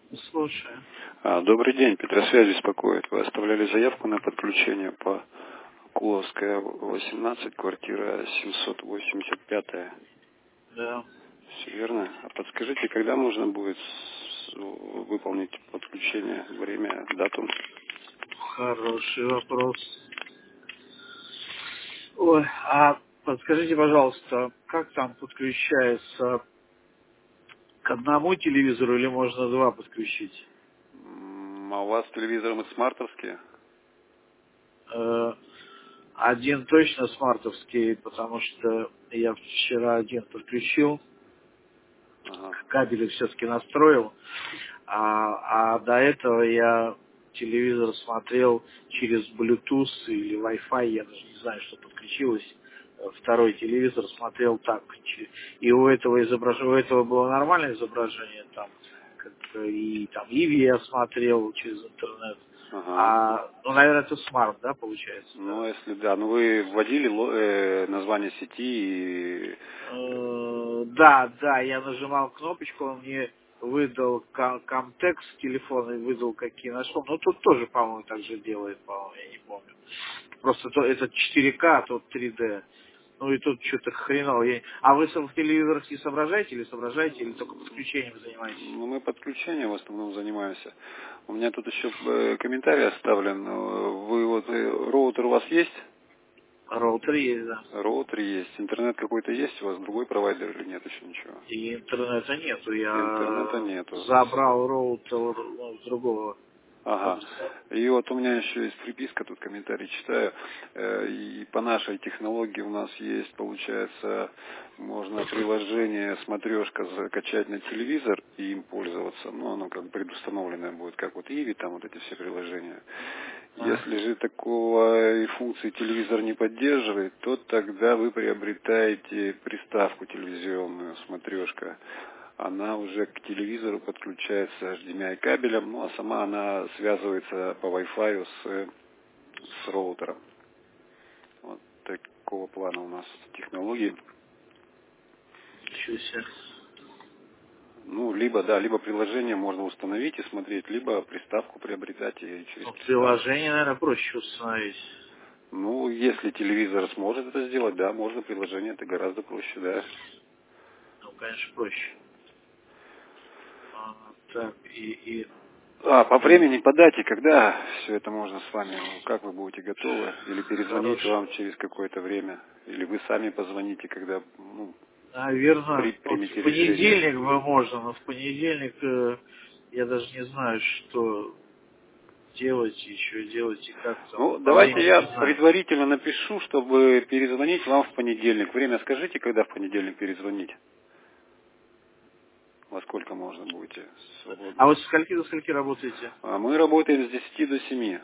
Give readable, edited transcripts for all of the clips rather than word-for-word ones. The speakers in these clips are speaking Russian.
Слушаю. Добрый день, Петросвязь беспокоит. Вы оставляли заявку на подключение по Куловская, 18, квартира 785. Да. Все верно? А подскажите, когда можно будет выполнить подключение, время, дату? Хороший вопрос. Ой, а подскажите, пожалуйста, как там подключается к одному телевизору или можно два подключить? А у вас телевизоры смартовские? Э, Один точно смартовский, потому что я вчера один подключил, Ага. кабели все-таки настроил, а до этого я телевизор смотрел через Bluetooth или Wi-Fi, я даже не знаю, что подключилось. Второй телевизор смотрел так. И у этого изображения, у этого было нормальное изображение, там, как и там Иви я смотрел через интернет. Ага. Ну, наверное, это смарт, да, получается, да? Ну, если да, ну вы вводили название сети и... Да, я нажимал кнопочку, он мне выдал Comtex телефон и выдал какие нашел. Ну, тут тоже, по-моему, так же делает, по-моему, я не помню. Просто это 4К, а тут 3D. Ну и тут что-то хреново. А вы в телевизорах не соображаете или только подключением занимаетесь? Ну, мы подключением в основном занимаемся. У меня тут еще комментарий оставлен. Вы роутер у вас есть? Роутер есть, да. Роутер есть. Интернет какой-то есть у вас? Другой провайдер или нет еще ничего? И интернета нету. Интернета Я нету. забрал роутер с другого Ага. адреса. И вот у меня еще есть приписка, тут комментарий читаю. И по нашей технологии у нас есть, получается, можно приложение смотрешка закачать на телевизор и им пользоваться. Ну, оно как предустановленное будет, как вот Иви, там вот эти все приложения. А. Если же такого и функции телевизор не поддерживает, то тогда вы приобретаете приставку телевизионную, смотрешка. Она уже к телевизору подключается HDMI кабелем, ну а сама она связывается по Wi-Fi с роутером. Вот такого плана у нас технологии. Ничего себе. Ну, либо приложение можно установить и смотреть, либо приставку приобретать и через Ну, приставку. приложение, наверное, проще установить. Ну, если телевизор сможет это сделать, да, можно приложение, это гораздо проще, да. Ну, конечно, проще. Так, По времени, по дате, когда все это можно с вами, как вы будете готовы, или перезвонить хорошо. вам через какое-то время, или вы сами позвоните, когда Наверное, вот в примете решение. понедельник бы можно, но в понедельник я даже не знаю, что делать, еще делать и как там. Ну, По давайте времени я не знаю. предварительно напишу, чтобы перезвонить вам в понедельник. Время скажите, когда в понедельник перезвонить? Во сколько можно будете свободны? А вы со скольки до скольки работаете? Мы работаем с 10 до 7.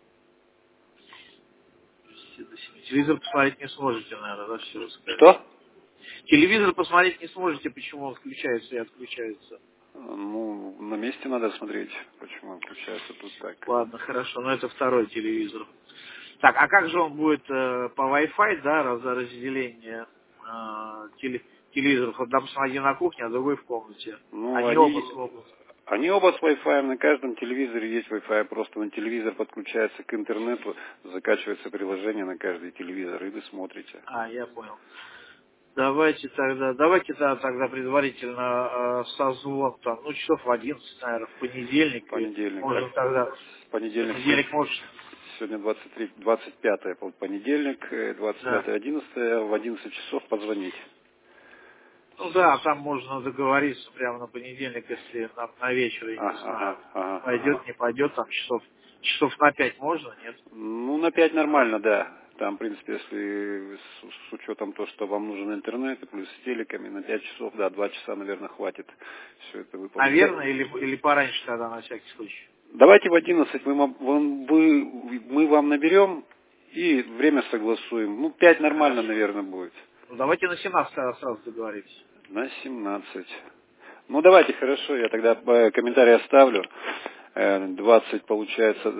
С 10 до 7. Телевизор посмотреть не сможете, наверное, да, все рассказать. Что? Телевизор посмотреть не сможете, почему он включается и отключается. Ну, на месте надо смотреть, почему он включается тут так. Ладно, хорошо, но это второй телевизор. Так, а как же он будет по Wi-Fi, да, разделение телевизоров? Вот, допустим, один на кухне, а другой в комнате. Ну, Они оба смогут. они оба с Wi-Fi, на каждом телевизоре есть Wi-Fi, просто на телевизор подключается к интернету, закачивается приложение на каждый телевизор, и вы смотрите. Я понял. Давайте тогда предварительно созвон там, ну, часов в 11, наверное, в понедельник. И Понедельник, так, можно тогда, в понедельник, понедельник может, сегодня 23, 25 понедельник, да. 25-11, в 11 часов позвонить. Ну да, там можно договориться прямо на понедельник, если на вечер, я не знаю, Ага. пойдет, не пойдет, там часов на 5 можно, нет? Ну, на 5 нормально, да. Там, в принципе, если с учетом то, что вам нужен интернет, и плюс с телеками, на 5 часов, да, 2 часа, наверное, хватит все это выполнить. Наверное, или пораньше тогда, на всякий случай. Давайте в 11 мы вам наберем и время согласуем. Ну, 5 нормально, Хорошо. наверное, будет. Ну, давайте на 17 тогда сразу договоримся. На 17. Ну, давайте, хорошо, я тогда комментарий оставлю. 20, получается,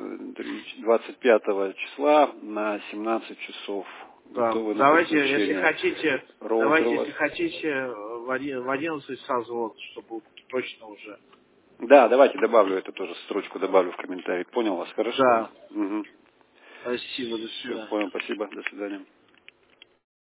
25 числа на 17 часов. Да. Готовы на Давайте, если подключение. хотите, Роутер у вас. в 11 сразу, вот, чтобы точно уже. Да, давайте добавлю это тоже, строчку добавлю в комментарий. Понял вас, хорошо? Да. Угу. Спасибо, до Все, свидания. понял, спасибо, до свидания.